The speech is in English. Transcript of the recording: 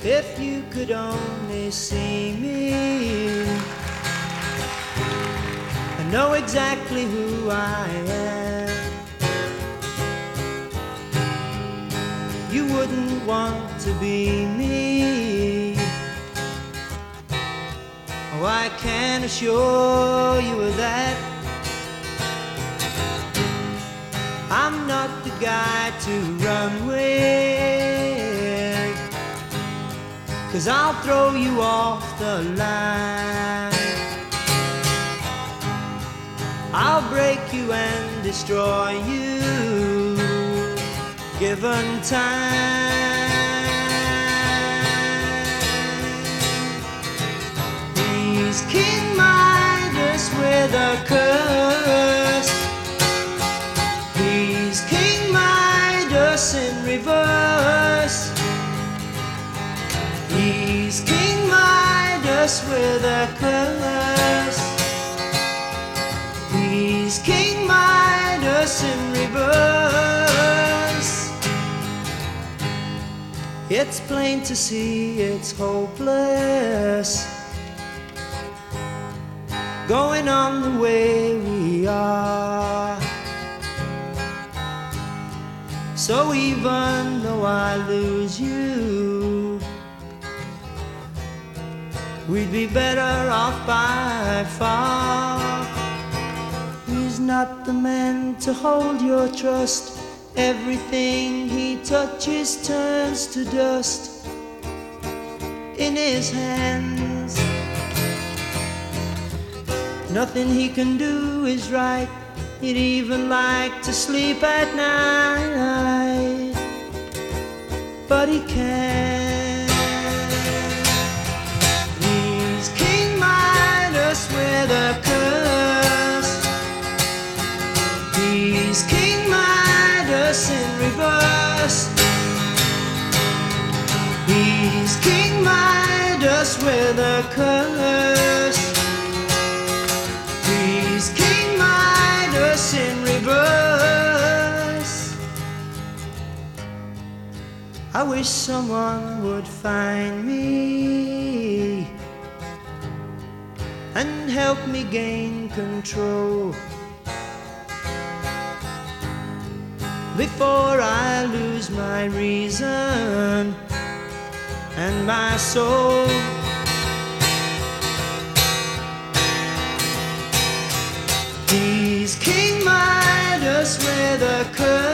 If you could only see me, I know exactly who I am. You wouldn't want to be me. Oh, I can assure you of that. I'm not the guy to run with, 'cause I'll throw you off the line. I'll break you and destroy you, given time. He's King Midas with a curse. He's King Midas in reverse. He's King Midas with a curse. He's King Midas in reverse. It's plain to see it's hopeless, going on the way we are. So even though I lose you, we'd be better off by far. He's not the man to hold your trust. Everything he touches turns to dust in his hands. Nothing he can do is right. He'd even like to sleep at night, but he can't. He's King Midas with a curse. He's King Midas in reverse. He's King Midas with a curse. He's King Midas in reverse. I wish someone would find me and help me gain control before I lose my reason and my soul. He's King Midas with a curse.